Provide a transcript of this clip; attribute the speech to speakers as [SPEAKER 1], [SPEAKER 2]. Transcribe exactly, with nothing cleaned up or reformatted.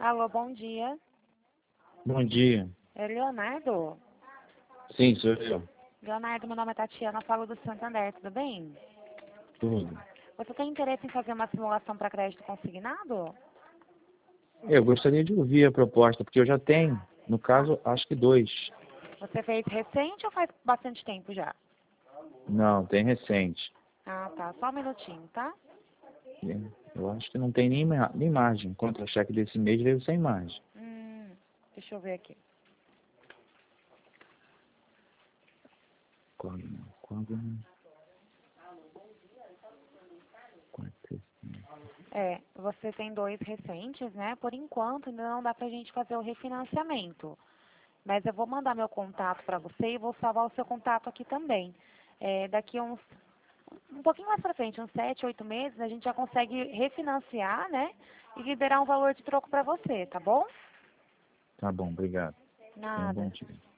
[SPEAKER 1] Alô, bom dia.
[SPEAKER 2] Bom dia.
[SPEAKER 1] É Leonardo?
[SPEAKER 2] Sim, sou eu.
[SPEAKER 1] Leonardo, meu nome é Tatiana, falo do Santander, tudo bem?
[SPEAKER 2] Tudo.
[SPEAKER 1] Você tem interesse em fazer uma simulação para crédito consignado?
[SPEAKER 2] Eu gostaria de ouvir a proposta, porque eu já tenho, no caso, acho que dois.
[SPEAKER 1] Você fez recente ou faz bastante tempo já?
[SPEAKER 2] Não, tem recente.
[SPEAKER 1] Ah, tá. Só um minutinho, tá?
[SPEAKER 2] Eu acho que não tem nem, ma- nem margem. O contra-cheque desse mês veio sem margem.
[SPEAKER 1] Hum, deixa eu ver aqui.
[SPEAKER 2] Quando, quando, quando,
[SPEAKER 1] É, você tem dois recentes, né? Por enquanto ainda não dá pra gente fazer o refinanciamento. Mas eu vou mandar meu contato para você e vou salvar o seu contato aqui também. É, daqui a uns, um pouquinho mais para frente, uns sete, oito meses, a gente já consegue refinanciar, né? E liberar um valor de troco para você, tá bom?
[SPEAKER 2] Tá bom, obrigado. Tenha um bom
[SPEAKER 1] Nada.
[SPEAKER 2] dia.